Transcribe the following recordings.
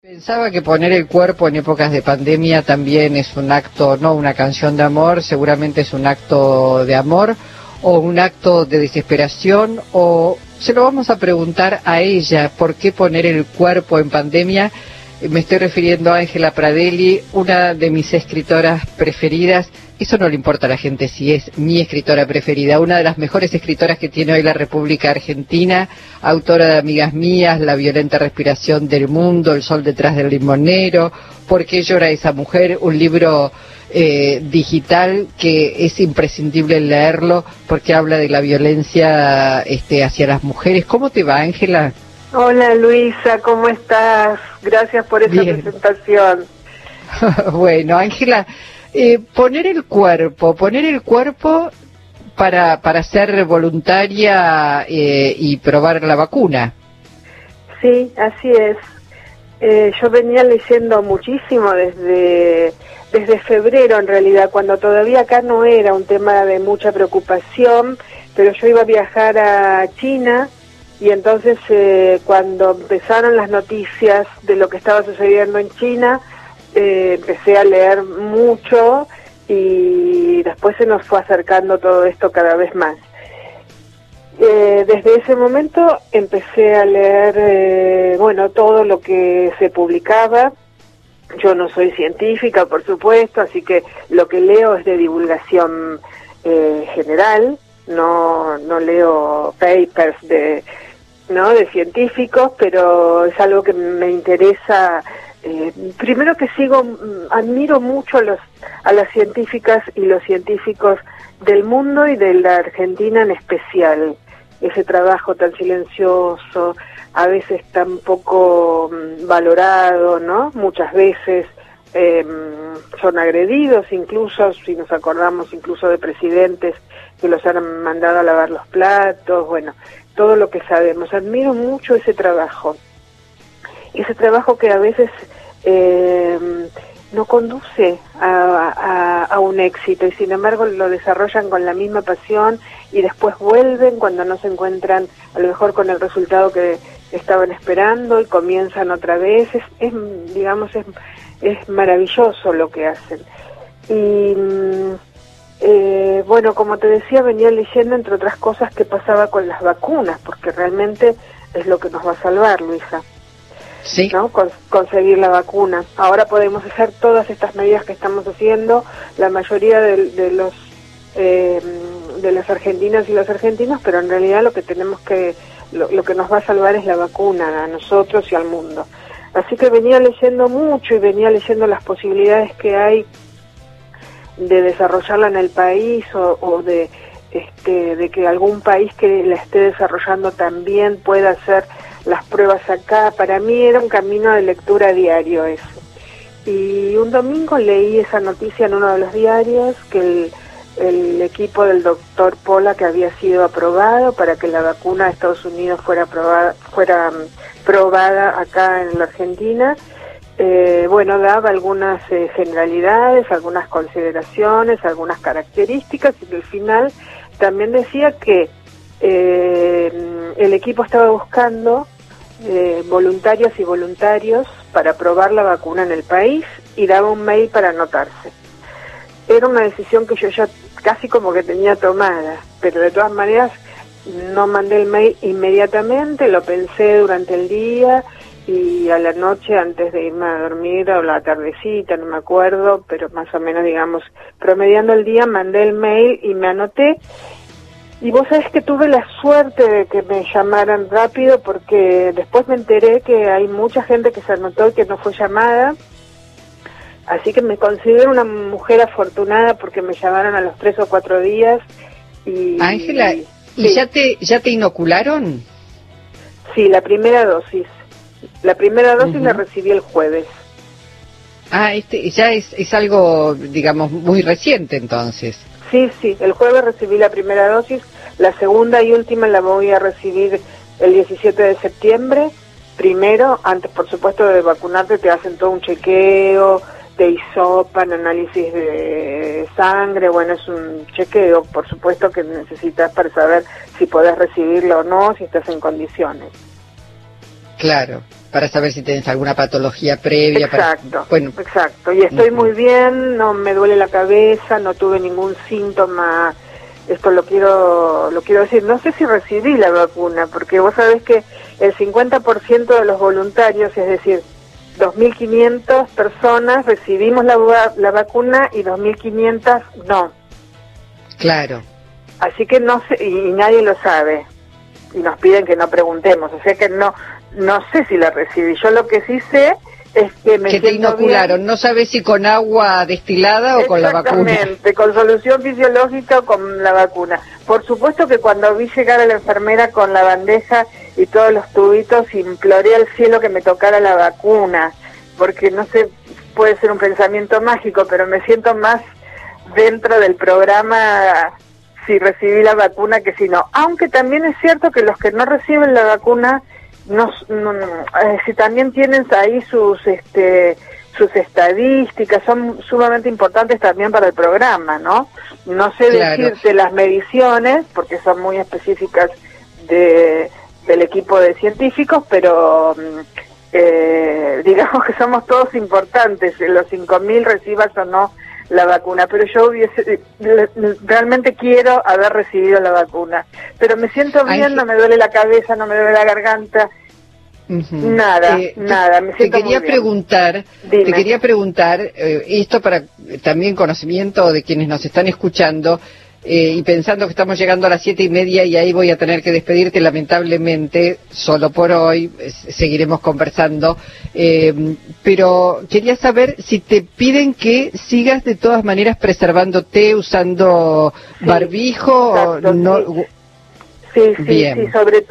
Pensaba que poner el cuerpo en épocas de pandemia también es un acto, no una canción de amor, seguramente es un acto de amor o un acto de desesperación, o se lo vamos a preguntar a ella, ¿por qué poner el cuerpo en pandemia? Me estoy refiriendo a Ángela Pradelli, una de mis escritoras preferidas. Eso no le importa a la gente si es mi escritora preferida, una de las mejores escritoras que tiene hoy la República Argentina, autora de Amigas Mías, La violenta respiración del mundo, El sol detrás del limonero, ¿Por qué llora esa mujer? Un libro digital que es imprescindible leerlo porque habla de la violencia hacia las mujeres. ¿Cómo te va, Ángela? Hola Luisa, ¿cómo estás? Gracias por esa presentación. Bueno, Ángela, poner el cuerpo para ser voluntaria y probar la vacuna. Sí, así es. Yo venía leyendo muchísimo desde febrero, en realidad, cuando todavía acá no era un tema de mucha preocupación, pero yo iba a viajar a China. Y entonces cuando empezaron las noticias de lo que estaba sucediendo en China, empecé a leer mucho y después se nos fue acercando todo esto cada vez más. Desde ese momento empecé a leer, todo lo que se publicaba. Yo no soy científica, por supuesto, así que lo que leo es de divulgación general, no leo papers de científicos, pero es algo que me interesa. Primero que admiro mucho a las científicas y los científicos del mundo y de la Argentina en especial. Ese trabajo tan silencioso, a veces tan poco valorado, ¿no? Muchas veces son agredidos, incluso, si nos acordamos incluso de presidentes que los han mandado a lavar los platos, todo lo que sabemos. Admiro mucho ese trabajo que a veces no conduce a un éxito, y sin embargo lo desarrollan con la misma pasión y después vuelven cuando no se encuentran a lo mejor con el resultado que estaban esperando y comienzan otra vez. Es maravilloso lo que hacen. Y como te decía, venía leyendo, entre otras cosas, qué pasaba con las vacunas, porque realmente es lo que nos va a salvar, Luisa. Sí. ¿No? Conseguir la vacuna. Ahora podemos hacer todas estas medidas que estamos haciendo, la mayoría de las argentinas y los argentinos, pero en realidad lo que nos va a salvar es la vacuna, a nosotros y al mundo. Así que venía leyendo mucho y venía leyendo las posibilidades que hay de desarrollarla en el país o de que algún país que la esté desarrollando también pueda hacer las pruebas acá. Para mí era un camino de lectura diario eso. Y un domingo leí esa noticia en uno de los diarios que el equipo del doctor Pola, que había sido aprobado para que la vacuna de Estados Unidos fuera probada acá en la Argentina, daba algunas generalidades, algunas consideraciones, algunas características, y al final también decía que el equipo estaba buscando voluntarias y voluntarios para probar la vacuna en el país, y daba un mail para anotarse. Era una decisión que yo ya casi como que tenía tomada, pero de todas maneras no mandé el mail inmediatamente, lo pensé durante el día, y a la noche, antes de irme a dormir, o la tardecita, no me acuerdo, pero más o menos, promediando el día, mandé el mail y me anoté. Y vos sabés que tuve la suerte de que me llamaran rápido, porque después me enteré que hay mucha gente que se anotó y que no fue llamada. Así que me considero una mujer afortunada, porque me llamaron a los 3 o 4 días. Ángela, ¿y sí. ya te inocularon? Sí, la primera dosis. La primera dosis la recibí el jueves. Ah, ya es algo, muy reciente entonces. Sí, el jueves recibí la primera dosis, la segunda y última la voy a recibir el 17 de septiembre. Primero, antes por supuesto de vacunarte, te hacen todo un chequeo, te hisopan, análisis de sangre, es un chequeo, por supuesto, que necesitas para saber si podés recibirlo o no, si estás en condiciones. Claro. para saber si tienes alguna patología previa. Exacto, exacto. Y estoy muy bien, no me duele la cabeza, no tuve ningún síntoma. Esto lo quiero decir. No sé si recibí la vacuna, porque vos sabés que el 50% de los voluntarios, es decir, 2.500 personas recibimos la vacuna y 2.500 no. Claro. Así que no sé, y nadie lo sabe. Y nos piden que no preguntemos, o sea que no sé si la recibí. Yo lo que sí sé es que me que te inocularon, bien. No sabes si con agua destilada o con la vacuna. Exactamente, con solución fisiológica o con la vacuna. Por supuesto que cuando vi llegar a la enfermera con la bandeja y todos los tubitos, imploré al cielo que me tocara la vacuna, porque no sé, puede ser un pensamiento mágico, pero me siento más dentro del programa si recibí la vacuna que si no. Aunque también es cierto que los que no reciben la vacuna si también tienen ahí sus estadísticas, son sumamente importantes también para el programa, ¿no? No sé decirte las mediciones, porque son muy específicas del equipo de científicos, pero digamos que somos todos importantes, los 5.000 recibas o no la vacuna, pero yo realmente quiero haber recibido la vacuna, pero me siento bien, no me duele la cabeza, no me duele la garganta, nada, me siento te quería preguntar, esto para también conocimiento de quienes nos están escuchando, y pensando que estamos llegando a las 7:30 y ahí voy a tener que despedirte lamentablemente, solo por hoy, seguiremos conversando, pero quería saber si te piden que sigas de todas maneras preservándote, usando barbijo, exacto, o no. Sí, sobre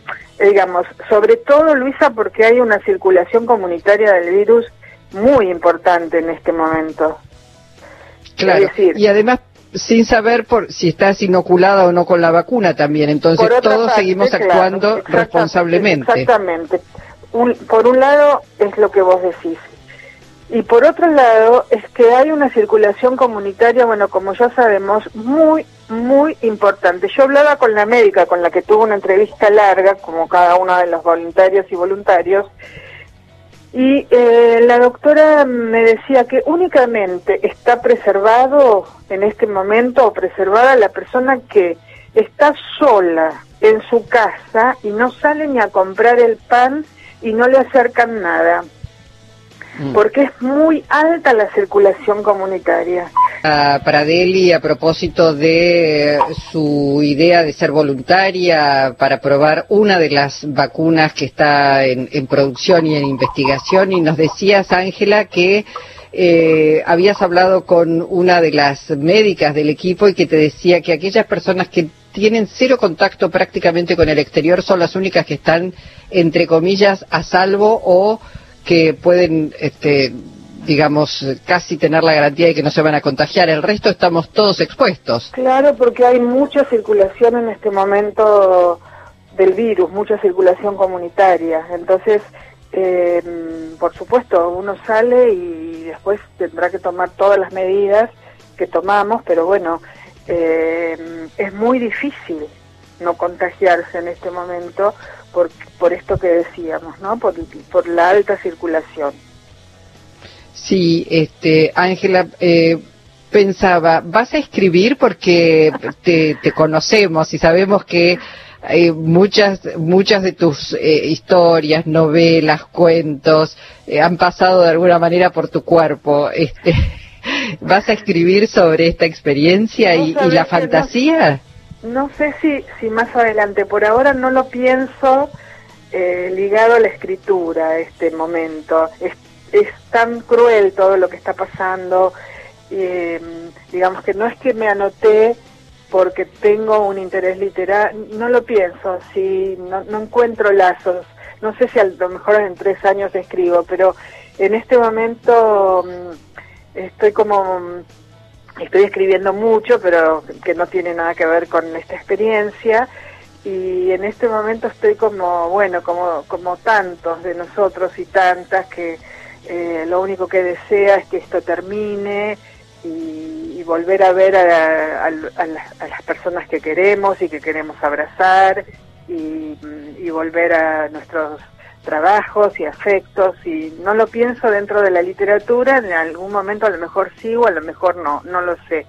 todo, Luisa, porque hay una circulación comunitaria del virus muy importante en este momento. Claro, es decir, y además sin saber si estás inoculada o no con la vacuna también, entonces todos seguimos actuando responsablemente. Exactamente. Por un lado es lo que vos decís, y por otro lado es que hay una circulación comunitaria, bueno, como ya sabemos, muy, muy importante. Yo hablaba con la médica con la que tuve una entrevista larga, como cada uno de los voluntarios y voluntarios, y la doctora me decía que únicamente está preservado en este momento, o preservada la persona que está sola en su casa y no sale ni a comprar el pan y no le acercan nada, porque es muy alta la circulación comunitaria. Para Deli, a propósito de su idea de ser voluntaria para probar una de las vacunas que está en producción y en investigación, y nos decías, Ángela, que habías hablado con una de las médicas del equipo y que te decía que aquellas personas que tienen cero contacto prácticamente con el exterior son las únicas que están, entre comillas, a salvo, o que pueden, digamos, casi tener la garantía de que no se van a contagiar. El resto estamos todos expuestos. Claro, porque hay mucha circulación en este momento del virus, mucha circulación comunitaria. Entonces, por supuesto, uno sale y después tendrá que tomar todas las medidas que tomamos, pero bueno, es muy difícil no contagiarse en este momento por esto que decíamos, ¿no? Por la alta circulación. Sí, Ángela, pensaba, ¿vas a escribir? Porque te conocemos y sabemos que muchas de tus historias, novelas, cuentos, han pasado de alguna manera por tu cuerpo. ¿Vas a escribir sobre esta experiencia y la fantasía? No sé si más adelante, por ahora no lo pienso ligado a la escritura, este momento. Es tan cruel todo lo que está pasando, digamos que no es que me anoté porque tengo un interés literario, no lo pienso, no encuentro lazos, no sé si a lo mejor en 3 años escribo, pero en este momento estoy escribiendo mucho, pero que no tiene nada que ver con esta experiencia, y en este momento estoy como tantos de nosotros y tantas que lo único que desea es que esto termine y volver a ver a las personas que queremos y que queremos abrazar, y volver a nuestros trabajos y afectos, y no lo pienso dentro de la literatura, en algún momento a lo mejor sí o a lo mejor no, no lo sé.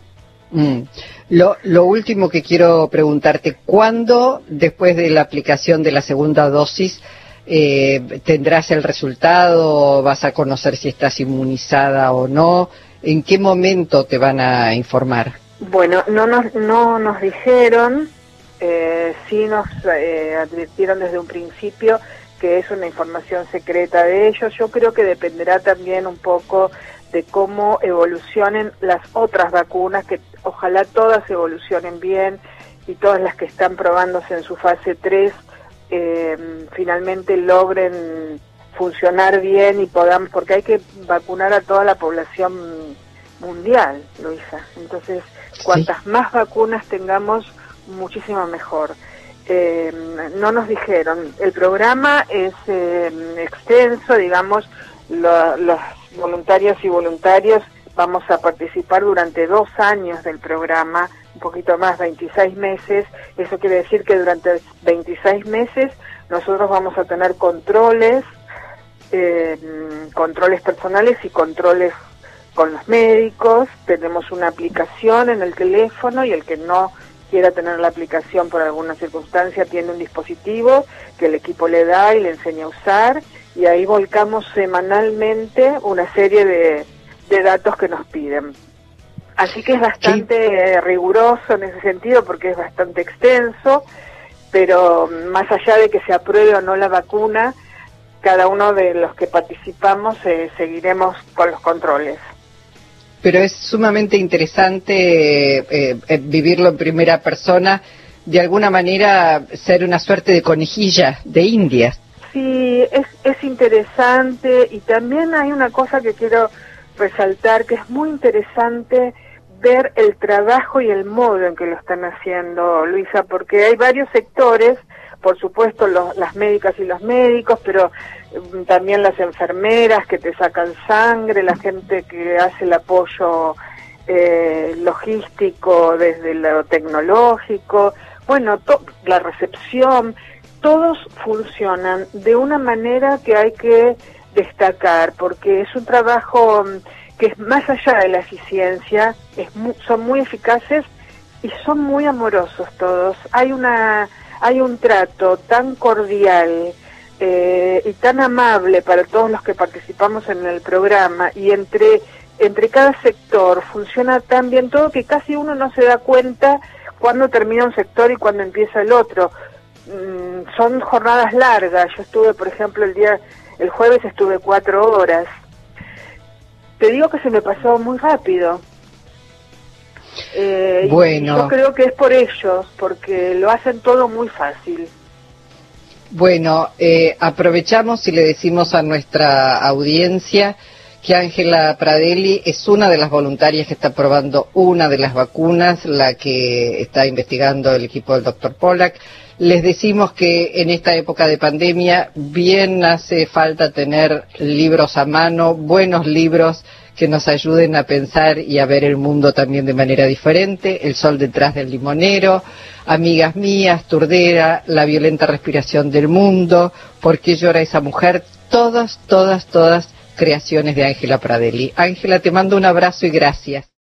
Lo último que quiero preguntarte, ¿cuándo, después de la aplicación de la segunda dosis, tendrás el resultado? ¿Vas a conocer si estás inmunizada o no? ¿En qué momento te van a informar? Bueno, no nos dijeron, sí nos advirtieron desde un principio que es una información secreta de ellos. Yo creo que dependerá también un poco de cómo evolucionen las otras vacunas, que ojalá todas evolucionen bien y todas las que están probándose en su fase 3 finalmente logren funcionar bien y podamos, porque hay que vacunar a toda la población mundial, Luisa. Entonces, cuantas más vacunas tengamos, muchísimo mejor. No nos dijeron, el programa es extenso, digamos, los voluntarios y voluntarios vamos a participar durante 2 años del programa, un poquito más, 26 meses. Eso quiere decir que durante 26 meses nosotros vamos a tener controles personales y controles con los médicos. Tenemos una aplicación en el teléfono, y el que no quiera tener la aplicación por alguna circunstancia tiene un dispositivo que el equipo le da y le enseña a usar, y ahí volcamos semanalmente una serie de datos que nos piden. Así que es bastante riguroso en ese sentido, porque es bastante extenso, pero más allá de que se apruebe o no la vacuna, cada uno de los que participamos seguiremos con los controles. Pero es sumamente interesante vivirlo en primera persona, de alguna manera ser una suerte de conejilla de Indias. Sí, es interesante, y también hay una cosa que quiero resaltar, que es muy interesante ver el trabajo y el modo en que lo están haciendo, Luisa, porque hay varios sectores, por supuesto las médicas y los médicos, pero también las enfermeras que te sacan sangre, la gente que hace el apoyo logístico desde lo tecnológico, bueno, la recepción, todos funcionan de una manera que hay que destacar, porque es un trabajo que es más allá de la eficiencia, son muy eficaces y son muy amorosos todos. Hay un trato tan cordial y tan amable para todos los que participamos en el programa, y entre cada sector funciona tan bien todo que casi uno no se da cuenta cuándo termina un sector y cuándo empieza el otro. Son jornadas largas. Yo estuve, por ejemplo, el jueves estuve 4 horas. Te digo que se me pasó muy rápido. Bueno. Yo creo que es por ellos, porque lo hacen todo muy fácil. Bueno, aprovechamos y le decimos a nuestra audiencia que Ángela Pradelli es una de las voluntarias que está probando una de las vacunas, la que está investigando el equipo del doctor Pollack. Les decimos que en esta época de pandemia bien hace falta tener libros a mano, buenos libros que nos ayuden a pensar y a ver el mundo también de manera diferente. El sol detrás del limonero, Amigas mías, Turdera, La violenta respiración del mundo, ¿Por qué llora esa mujer? Todas creaciones de Ángela Pradelli. Ángela, te mando un abrazo y gracias.